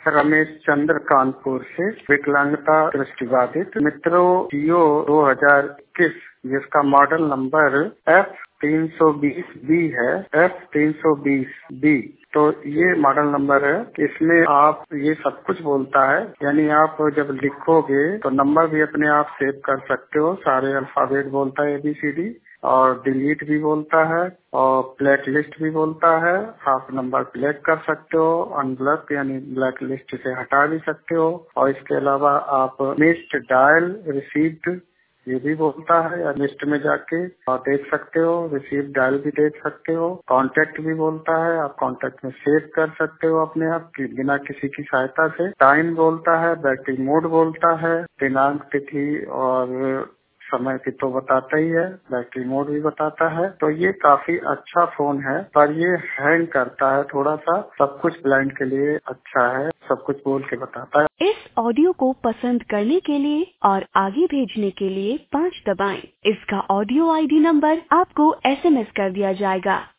रमेश चंद्र कानपुर से, विकलांगता दृष्टिबाधित। मित्रों, जियो 2021 जिसका मॉडल नंबर F320B है, F320B, तो ये मॉडल नंबर है। इसमें आप ये सब कुछ बोलता है, यानी आप जब लिखोगे तो नंबर भी अपने आप सेव कर सकते हो। सारे अल्फाबेट बोलता है, ABCD, और डिलीट भी बोलता है, और ब्लैक लिस्ट भी बोलता है। आप नंबर ब्लैक कर सकते हो, अनब्लॉक यानी ब्लैक लिस्ट से हटा भी सकते हो। और इसके अलावा आप मिस्ड डायल रिसीव्ड ये भी बोलता है, या लिस्ट में जाके और देख सकते हो। रिसीव डायल भी देख सकते हो। कांटेक्ट भी बोलता है, आप कांटेक्ट में सेव कर सकते हो अपने आप की बिना किसी की सहायता से। टाइम बोलता है, बैटरी मोड बोलता है, दिनांक तिथि और समय की तो बताता ही है, बैटरी मोड भी बताता है। तो ये काफी अच्छा फोन है, पर ये हैंग करता है थोड़ा सा। सब कुछ ब्लाइंड के लिए अच्छा है, सब कुछ बोल के बताता है। इस ऑडियो को पसंद करने के लिए और आगे भेजने के लिए 5 दबाएं। इसका ऑडियो ID नंबर आपको SMS कर दिया जाएगा।